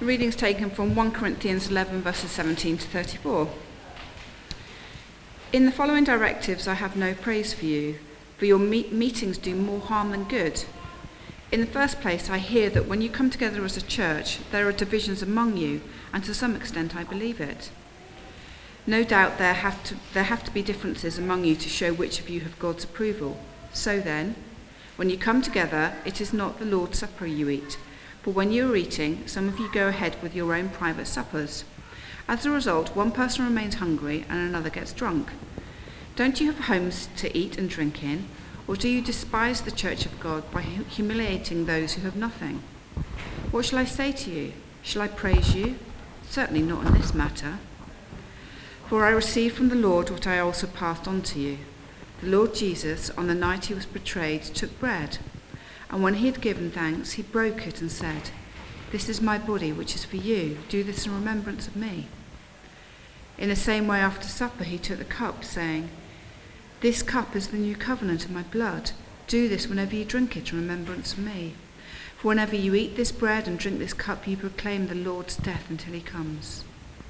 The reading is taken from 1 Corinthians 11 verses 17 to 34. In the following directives I have no praise for you, for your meetings do more harm than good. In the first place, I hear that when you come together as a church, there are divisions among you, and to some extent I believe it. No doubt there have to be differences among you to show which of you have God's approval. So then, when you come together, it is not the Lord's Supper you eat, for when you are eating, some of you go ahead with your own private suppers. As a result, one person remains hungry and another gets drunk. Don't you have homes to eat and drink in? Or do you despise the church of God by humiliating those who have nothing? What shall I say to you? Shall I praise you? Certainly not in this matter. For I received from the Lord what I also passed on to you. The Lord Jesus, on the night he was betrayed, took bread, and when he had given thanks, he broke it and said, "This is my body, which is for you. Do this in remembrance of me." In the same way, after supper, he took the cup, saying, "This cup is the new covenant in my blood. Do this whenever you drink it in remembrance of me. For whenever you eat this bread and drink this cup, you proclaim the Lord's death until he comes.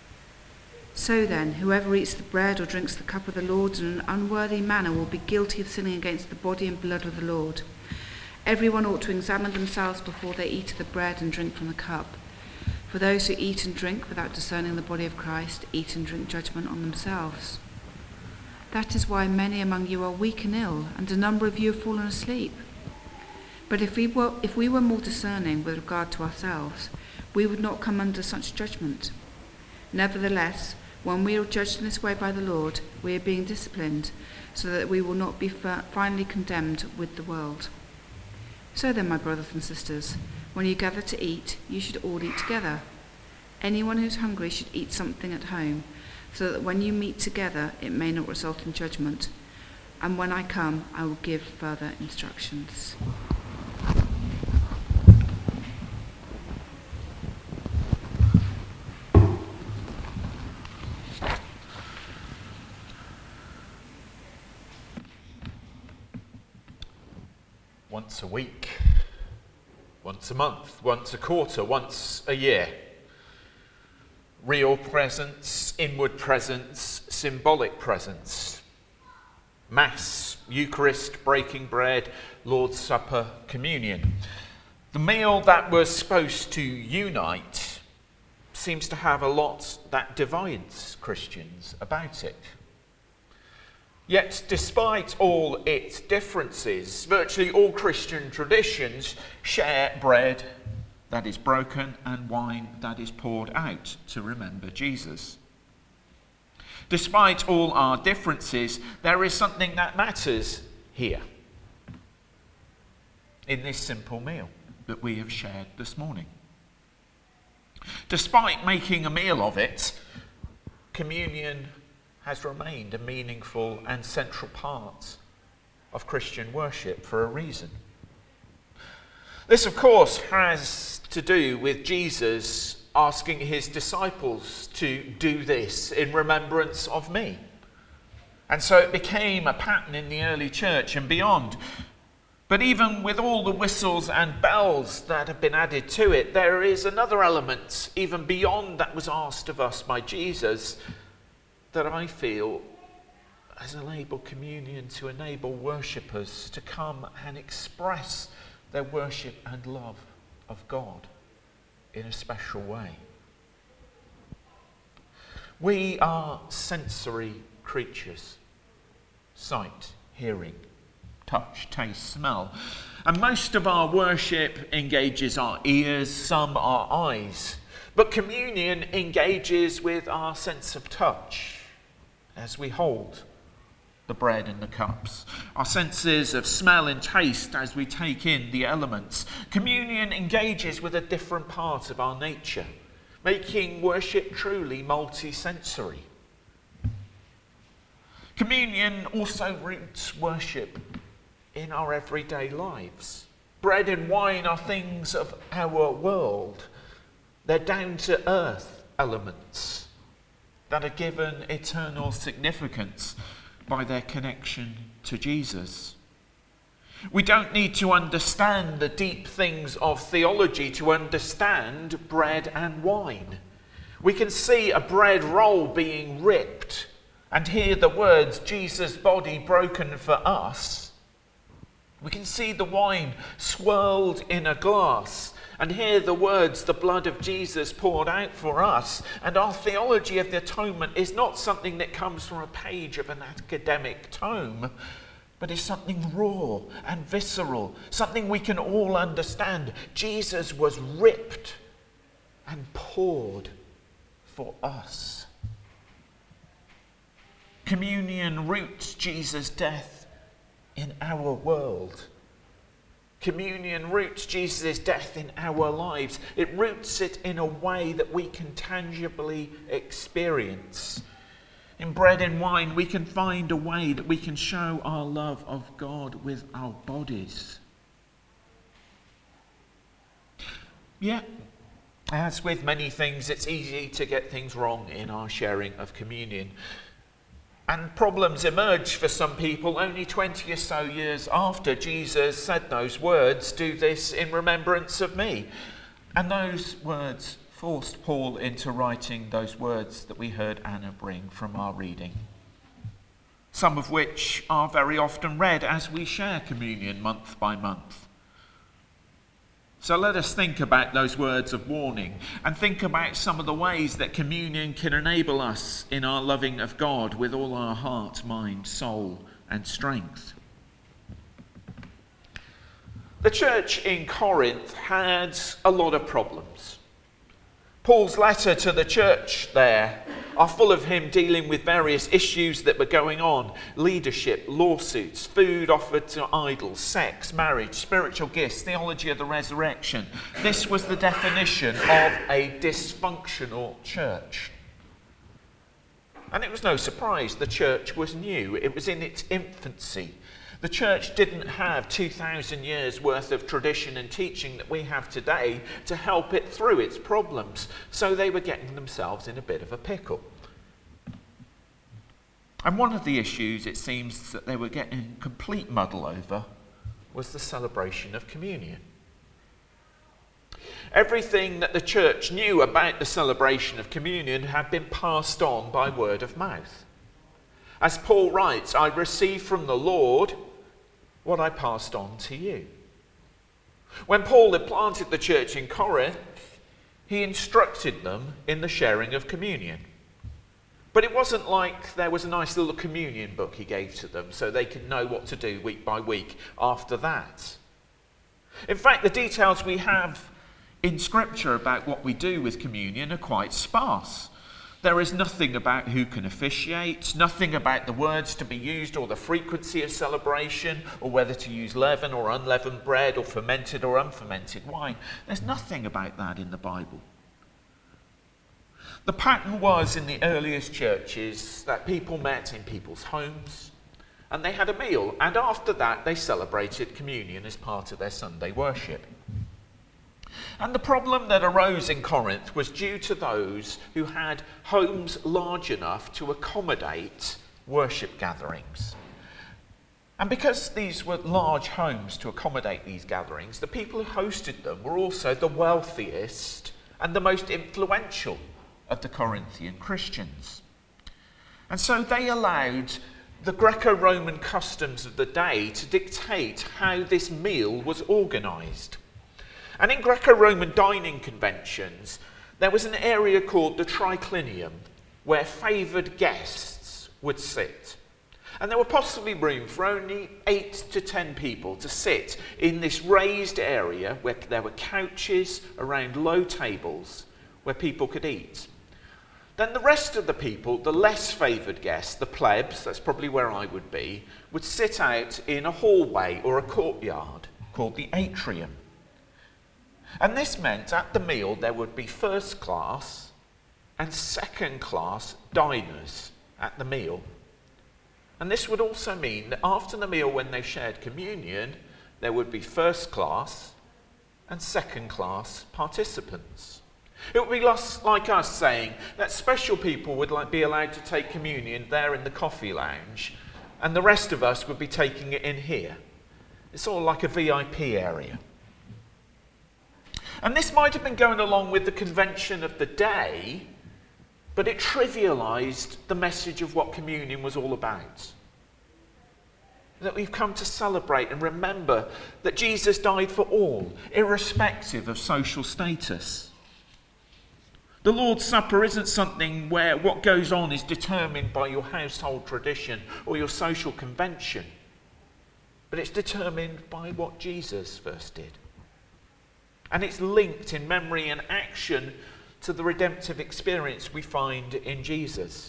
So then, whoever eats the bread or drinks the cup of the Lord in an unworthy manner will be guilty of sinning against the body and blood of the Lord. Everyone ought to examine themselves before they eat of the bread and drink from the cup. For those who eat and drink without discerning the body of Christ eat and drink judgment on themselves. That is why many among you are weak and ill, and a number of you have fallen asleep. But if we were more discerning with regard to ourselves, we would not come under such judgment. Nevertheless, when we are judged in this way by the Lord, we are being disciplined, so that we will not be finally condemned with the world. So then, my brothers and sisters, when you gather to eat, you should all eat together. Anyone who's hungry should eat something at home, so that when you meet together, it may not result in judgment. And when I come, I will give further instructions. Once a week, once a month, once a quarter, once a year. Real presence, inward presence, symbolic presence. Mass, Eucharist, breaking bread, Lord's Supper, communion. The meal that was supposed to unite seems to have a lot that divides Christians about it. Yet, despite all its differences, virtually all Christian traditions share bread that is broken and wine that is poured out to remember Jesus. Despite all our differences, there is something that matters here in this simple meal that we have shared this morning. Despite making a meal of it, communion has remained a meaningful and central part of Christian worship for a reason. This, of course, has to do with Jesus asking his disciples to do this in remembrance of me. And so it became a pattern in the early church and beyond. But even with all the whistles and bells that have been added to it, there is another element, even beyond that was asked of us by Jesus, that I feel has enabled communion to enable worshippers to come and express their worship and love of God in a special way. We are sensory creatures. Sight, hearing, touch, taste, smell. And most of our worship engages our ears, some our eyes. But communion engages with our sense of touch as we hold the bread and the cups, our senses of smell and taste as we take in the elements. Communion engages with a different part of our nature, making worship truly multi-sensory. Communion also roots worship in our everyday lives. Bread and wine are things of our world. They're down-to-earth elements that are given eternal significance by their connection to Jesus. We don't need to understand the deep things of theology to understand bread and wine. We can see a bread roll being ripped and hear the words, Jesus' body broken for us. We can see the wine swirled in a glass and hear the words, the blood of Jesus poured out for us. And our theology of the atonement is not something that comes from a page of an academic tome, but is something raw and visceral, something we can all understand. Jesus was ripped and poured for us. Communion roots Jesus' death in our world. Communion roots Jesus' death in our lives. It roots it in a way that we can tangibly experience. In bread and wine, we can find a way that we can show our love of God with our bodies. Yet, as with many things, it's easy to get things wrong in our sharing of communion. And problems emerge for some people only 20 or so years after Jesus said those words, "Do this in remembrance of me." And those words forced Paul into writing those words that we heard Anna bring from our reading, some of which are very often read as we share communion month by month. So let us think about those words of warning and think about some of the ways that communion can enable us in our loving of God with all our heart, mind, soul, and strength. The church in Corinth had a lot of problems. Paul's letter to the church there are full of him dealing with various issues that were going on: leadership, lawsuits, food offered to idols, sex, marriage, spiritual gifts, theology of the resurrection. This was the definition of a dysfunctional church. And it was no surprise the church was new. It was in its infancy. The church didn't have 2,000 years worth of tradition and teaching that we have today to help it through its problems. So they were getting themselves in a bit of a pickle. And one of the issues, it seems, that they were getting complete muddle over was the celebration of communion. Everything that the church knew about the celebration of communion had been passed on by word of mouth. As Paul writes, "I received from the Lord what I passed on to you." When Paul had planted the church in Corinth, he instructed them in the sharing of communion. But it wasn't like there was a nice little communion book he gave to them so they could know what to do week by week after that. In fact, the details we have in Scripture about what we do with communion are quite sparse. There is nothing about who can officiate, nothing about the words to be used or the frequency of celebration, or whether to use leavened or unleavened bread or fermented or unfermented wine. There's nothing about that in the Bible. The pattern was in the earliest churches that people met in people's homes and they had a meal, and after that they celebrated communion as part of their Sunday worship. And the problem that arose in Corinth was due to those who had homes large enough to accommodate worship gatherings. And because these were large homes to accommodate these gatherings, the people who hosted them were also the wealthiest and the most influential of the Corinthian Christians. And so they allowed the Greco-Roman customs of the day to dictate how this meal was organised. And in Greco-Roman dining conventions, there was an area called the triclinium, where favoured guests would sit. And there were possibly room for only 8 to 10 people to sit in this raised area where there were couches around low tables where people could eat. Then the rest of the people, the less favoured guests, the plebs, that's probably where I would be, would sit out in a hallway or a courtyard called the atrium. And this meant at the meal there would be first class and second class diners at the meal. And this would also mean that after the meal, when they shared communion, there would be first class and second class participants. It would be like us saying that special people would be allowed to take communion there in the coffee lounge, and the rest of us would be taking it in here. It's sort of like a VIP area. And this might have been going along with the convention of the day, but it trivialised the message of what communion was all about. That we've come to celebrate and remember that Jesus died for all, irrespective of social status. The Lord's Supper isn't something where what goes on is determined by your household tradition or your social convention, but it's determined by what Jesus first did. And it's linked in memory and action to the redemptive experience we find in Jesus.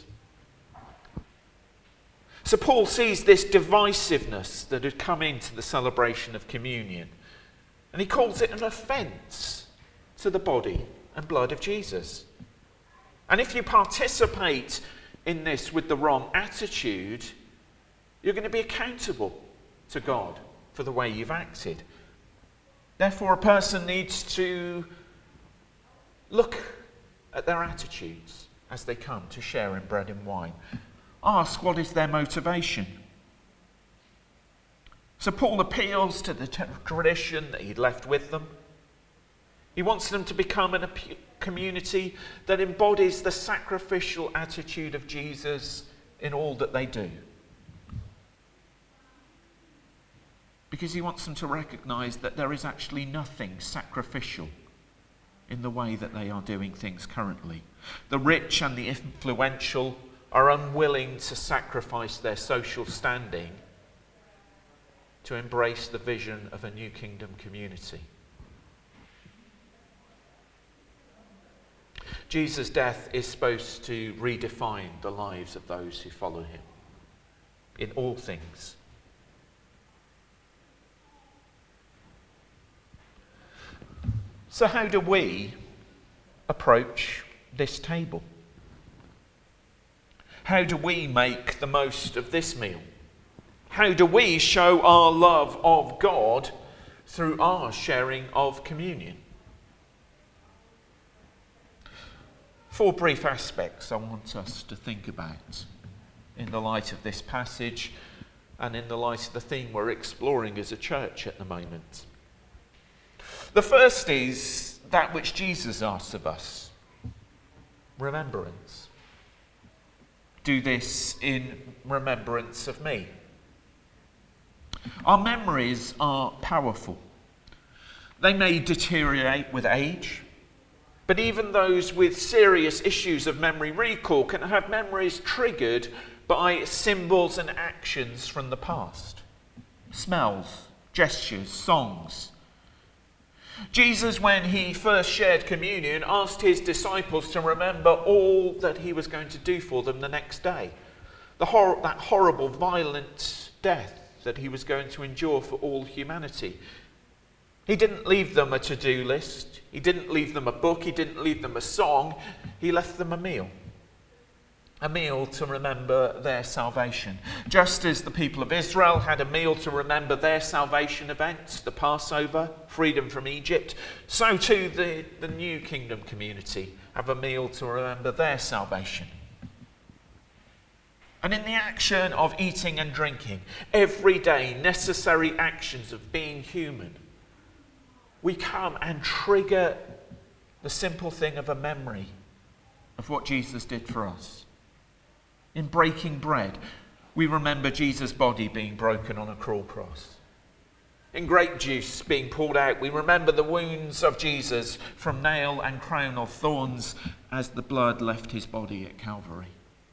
So Paul sees this divisiveness that had come into the celebration of communion, and he calls it an offence to the body and blood of Jesus. And if you participate in this with the wrong attitude, you're going to be accountable to God for the way you've acted. Therefore, a person needs to look at their attitudes as they come to share in bread and wine. Ask what is their motivation. So Paul appeals to the tradition that he'd left with them. He wants them to become a community that embodies the sacrificial attitude of Jesus in all that they do. Because he wants them to recognise that there is actually nothing sacrificial in the way that they are doing things currently. The rich and the influential are unwilling to sacrifice their social standing to embrace the vision of a new kingdom community. Jesus' death is supposed to redefine the lives of those who follow him in all things. So how do we approach this table? How do we make the most of this meal? How do we show our love of God through our sharing of communion? 4 brief aspects I want us to think about in the light of this passage and in the light of the theme we're exploring as a church at the moment. The first is that which Jesus asks of us: remembrance. Do this in remembrance of me. Our memories are powerful. They may deteriorate with age, but even those with serious issues of memory recall can have memories triggered by symbols and actions from the past. Smells, gestures, songs. Jesus, when he first shared communion, asked his disciples to remember all that he was going to do for them the next day. That horrible, violent death that he was going to endure for all humanity. He didn't leave them a to-do list. He didn't leave them a book. He didn't leave them a song. He left them a meal. A meal to remember their salvation. Just as the people of Israel had a meal to remember their salvation events, the Passover, freedom from Egypt, so too the new kingdom community have a meal to remember their salvation. And in the action of eating and drinking, everyday necessary actions of being human, we come and trigger the simple thing of a memory of what Jesus did for us. In breaking bread, we remember Jesus' body being broken on a cruel cross. In grape juice being poured out, we remember the wounds of Jesus from nail and crown of thorns as the blood left his body at Calvary.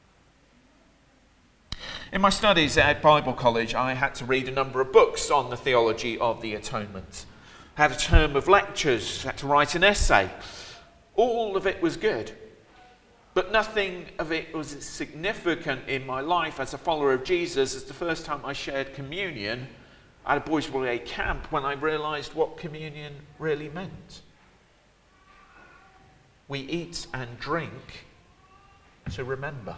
In my studies at Bible College, I had to read a number of books on the theology of the atonement. I had a term of lectures, had to write an essay. All of it was good. But nothing of it was as significant in my life as a follower of Jesus as the first time I shared communion at a Boys' Brigade camp, when I realised what communion really meant. We eat and drink to remember.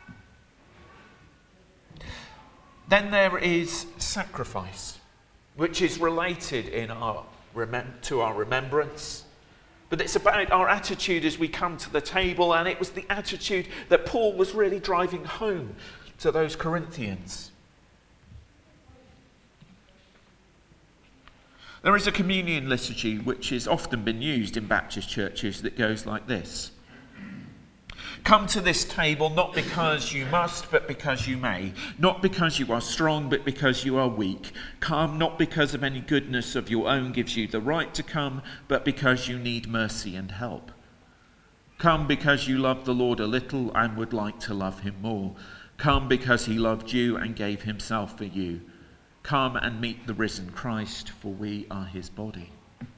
Then there is sacrifice, which is related to our remembrance. But it's about our attitude as we come to the table, and it was the attitude that Paul was really driving home to those Corinthians. There is a communion liturgy which has often been used in Baptist churches that goes like this. Come to this table not because you must, but because you may. Not because you are strong, but because you are weak. Come not because of any goodness of your own gives you the right to come, but because you need mercy and help. Come because you love the Lord a little and would like to love him more. Come because he loved you and gave himself for you. Come and meet the risen Christ, for we are his body.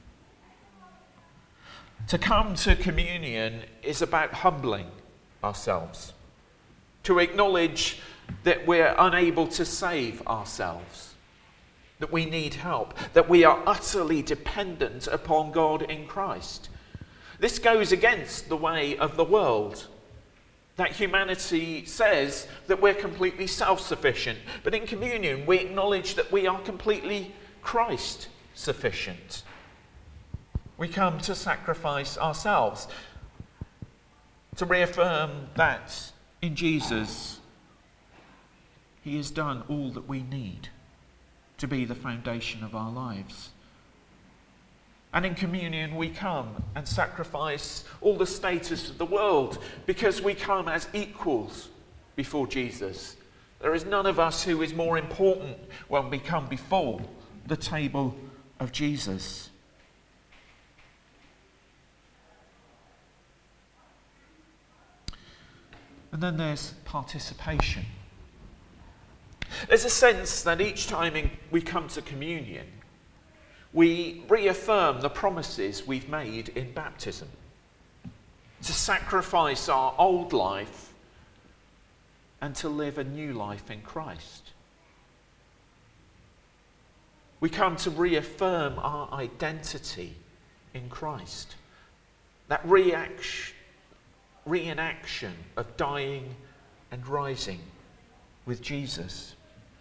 To come to communion is about humbling ourselves, to acknowledge that we're unable to save ourselves, that we need help, that we are utterly dependent upon God in Christ. This goes against the way of the world, that humanity says that we're completely self-sufficient, but in communion we acknowledge that we are completely Christ-sufficient. We come to sacrifice ourselves, to reaffirm that in Jesus, he has done all that we need to be the foundation of our lives. And in communion, we come and sacrifice all the status of the world because we come as equals before Jesus. There is none of us who is more important when we come before the table of Jesus. And then there's participation. There's a sense that each time we come to communion, we reaffirm the promises we've made in baptism. To sacrifice our old life and to live a new life in Christ. We come to reaffirm our identity in Christ. That reenaction of dying and rising with Jesus.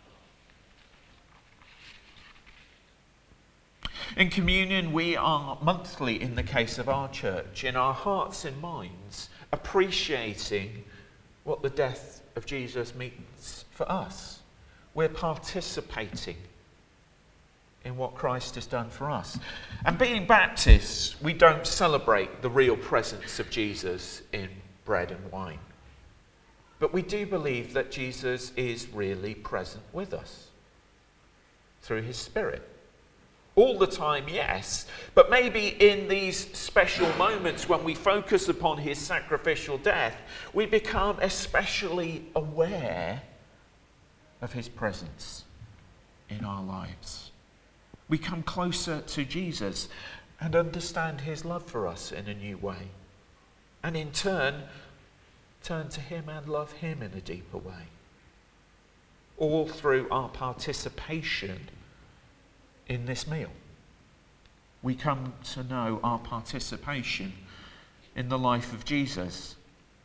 In communion, we are monthly, in the case of our church, in our hearts and minds, appreciating what the death of Jesus means for us. We're participating in what Christ has done for us. And being Baptists, we don't celebrate the real presence of Jesus in bread and wine. But we do believe that Jesus is really present with us through his Spirit. All the time, yes, but maybe in these special moments when we focus upon his sacrificial death, we become especially aware of his presence in our lives. We come closer to Jesus and understand his love for us in a new way. And in turn to him and love him in a deeper way. All through our participation in this meal. We come to know our participation in the life of Jesus.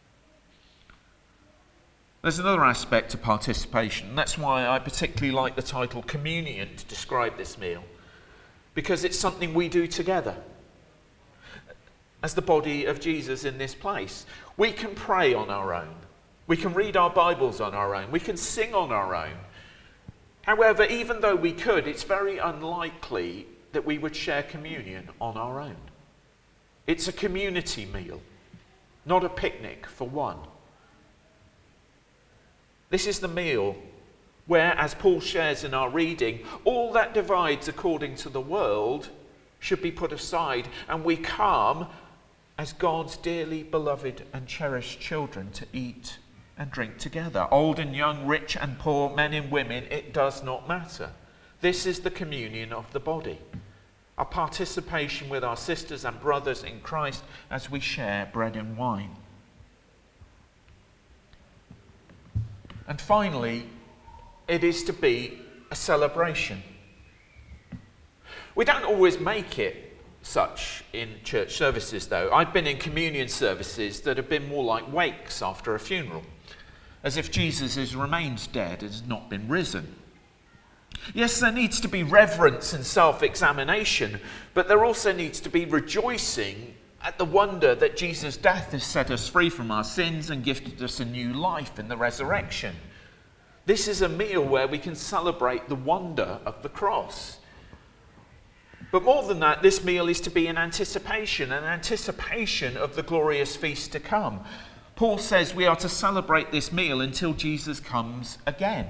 There's another aspect to participation, and that's why I particularly like the title Communion to describe this meal. Because it's something we do together as the body of Jesus in this place. We can pray on our own. We can read our Bibles on our own. We can sing on our own. However, even though we could, it's very unlikely that we would share communion on our own. It's a community meal, not a picnic for one. This is the meal where, as Paul shares in our reading, all that divides according to the world should be put aside, and we come as God's dearly beloved and cherished children to eat and drink together. Old and young, rich and poor, men and women, it does not matter. This is the communion of the body. Our participation with our sisters and brothers in Christ as we share bread and wine. And finally, it is to be a celebration. We don't always make it such in church services, though. I've been in communion services that have been more like wakes after a funeral, as if Jesus has remained dead and has not been risen. Yes, there needs to be reverence and self-examination, but there also needs to be rejoicing at the wonder that Jesus' death has set us free from our sins and gifted us a new life in the resurrection. This is a meal where we can celebrate the wonder of the cross. But more than that, this meal is to be an anticipation of the glorious feast to come. Paul says we are to celebrate this meal until Jesus comes again.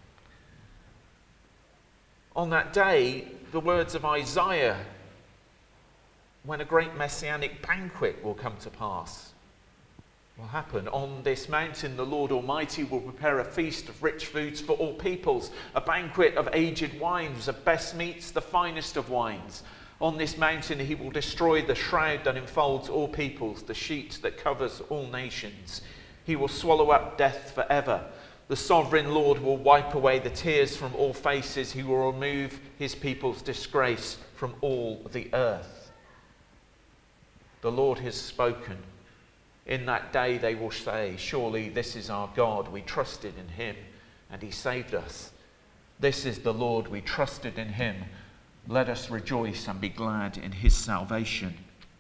On that day, the words of Isaiah, when a great messianic banquet will come to pass, will happen. On this mountain, the Lord Almighty will prepare a feast of rich foods for all peoples, a banquet of aged wines, of best meats, the finest of wines. On this mountain, he will destroy the shroud that enfolds all peoples, the sheet that covers all nations. He will swallow up death forever. The sovereign Lord will wipe away the tears from all faces. He will remove his people's disgrace from all the earth. The Lord has spoken. In that day they will say, surely this is our God. We trusted in him and he saved us. This is the Lord. We trusted in him. Let us rejoice and be glad in his salvation.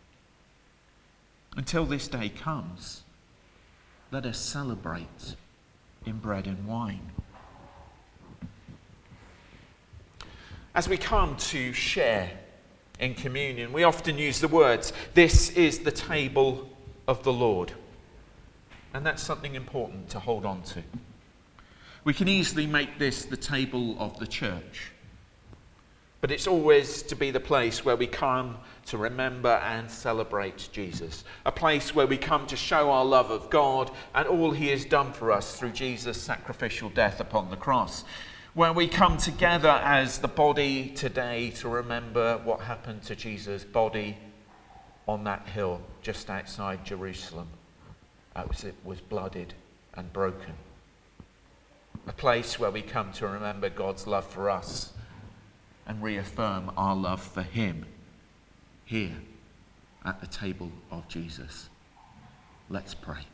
Until this day comes, let us celebrate in bread and wine. As we come to share in communion, we often use the words, this is the table of the Lord. And that's something important to hold on to. We can easily make this the table of the church. But it's always to be the place where we come to remember and celebrate Jesus. A place where we come to show our love of God and all he has done for us through Jesus' sacrificial death upon the cross. Where we come together as the body today to remember what happened to Jesus' body on that hill just outside Jerusalem. It was bloodied and broken. A place where we come to remember God's love for us and reaffirm our love for him here at the table of Jesus. Let's pray.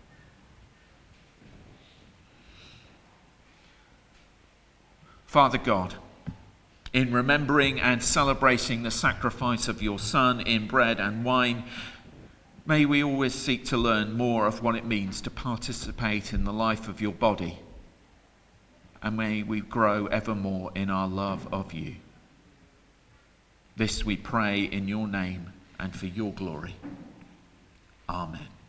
Father God, in remembering and celebrating the sacrifice of your Son in bread and wine, may we always seek to learn more of what it means to participate in the life of your body, and may we grow ever more in our love of you. This we pray in your name and for your glory. Amen.